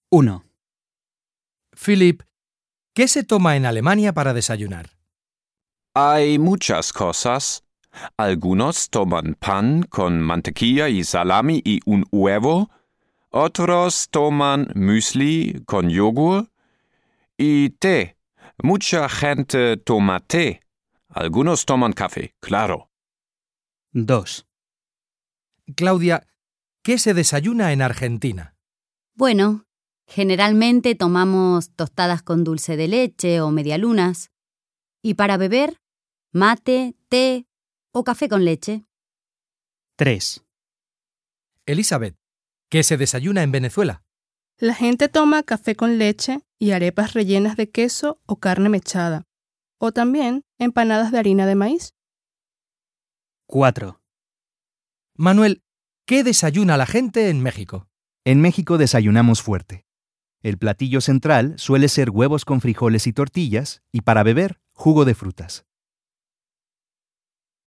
1. Philip, ¿qué se toma en Alemania para desayunar? Hay muchas cosas. Algunos toman pan con mantequilla y salami y un huevo. Otros toman muesli con yogur y té. Mucha gente toma té. Algunos toman café, claro. 2. Claudia, ¿qué se desayuna en Argentina? Bueno, generalmente tomamos tostadas con dulce de leche o medialunas. Y para beber, mate, té o café con leche. 3. Elizabeth, ¿qué se desayuna en Venezuela? La gente toma café con leche y arepas rellenas de queso o carne mechada, o también empanadas de harina de maíz. 4. Manuel, ¿qué desayuna la gente en México? En México desayunamos fuerte. El platillo central suele ser huevos con frijoles y tortillas y para beber, jugo de frutas.